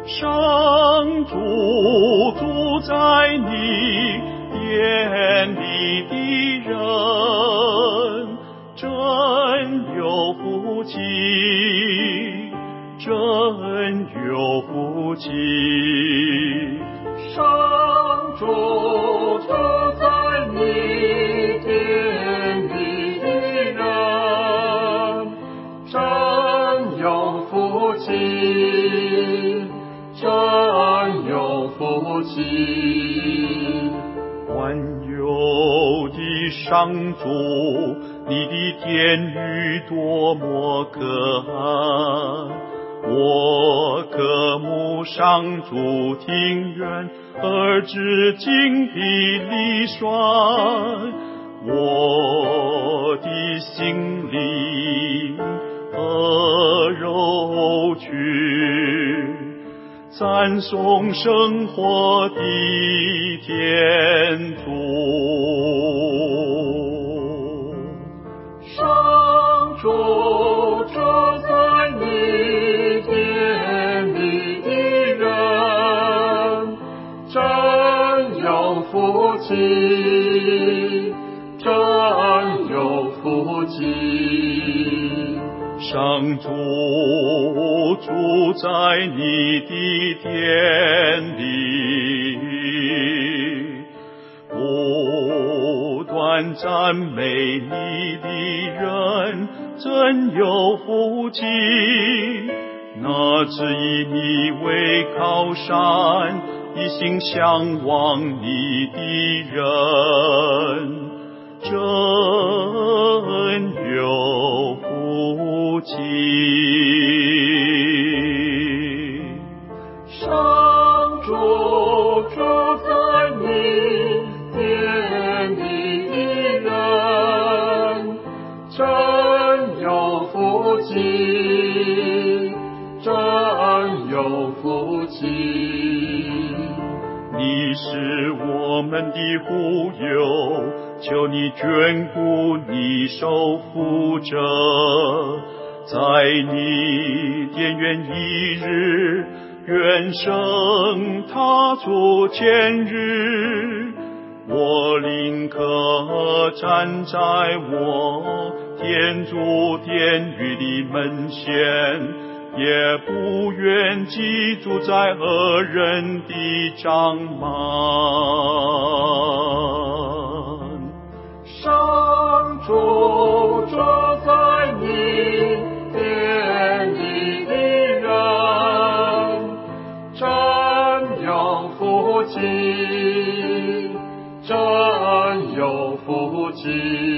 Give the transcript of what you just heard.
上主住在你殿里的人，真有福气，真有福气。 上主住在你殿里的人，真有福气，真有福气。 万有的上主，你的殿宇多么可爱，我渴慕上主庭院，而至精疲力衰，我的心灵和肉躯赞颂生活的天主。 上主住在你殿里的人，真有福气，真有福气。 上主住在你的殿里，不断赞美你的人真有福气。那只以你为靠山，一心向往你的人真有福气。 上主住在你殿里的人，真有福气，真有福气。 你是我们的护佑，求你眷顾你守护着，在你殿院一日，愿生他主前日，我宁可站在我天主殿宇的门前，也不愿寄住在恶人的帐幔。 上主住在你殿里的人，真有福气，真有福气。